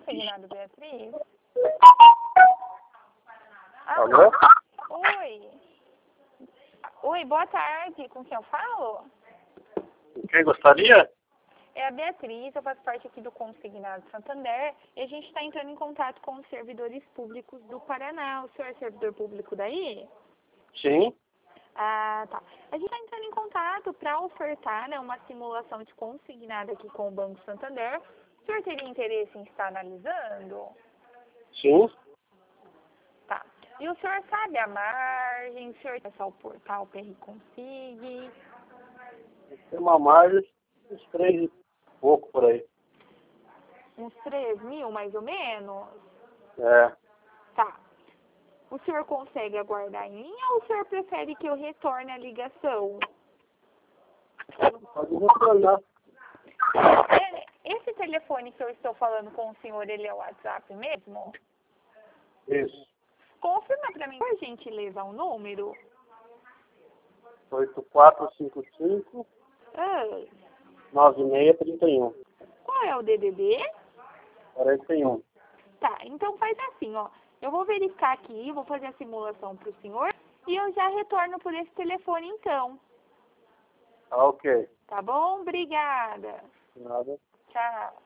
consignado, Beatriz? Alô? Oi. Oi, boa tarde. Com quem eu falo? Quem gostaria? É a Beatriz, eu faço parte aqui do Consignado Santander e a gente está entrando em contato com os servidores públicos do Paraná. O senhor é servidor público daí? Sim. Ah, tá. A gente está entrando em contato para ofertar, né, uma simulação de consignado aqui com o Banco Santander. O senhor teria interesse em estar analisando? Sim. Tá. E o senhor sabe a margem? O senhor acessa o portal PR Consig? Tem uma margem uns 3 e pouco por aí. Uns 3.000, mais ou menos? É. Tá. O senhor consegue aguardar em linha ou o senhor prefere que eu retorne a ligação? Pode retornar. Esse telefone que eu estou falando com o senhor, ele é o WhatsApp mesmo? Isso. Confirma para mim, por gentileza, o número. 8455 Ah, 9631 qual é o DDD? 41. Tá, então faz assim, ó. Eu vou verificar aqui, vou fazer a simulação para o senhor e eu já retorno por esse telefone então. Ah, ok. Tá bom? Obrigada. Nada. Tchau.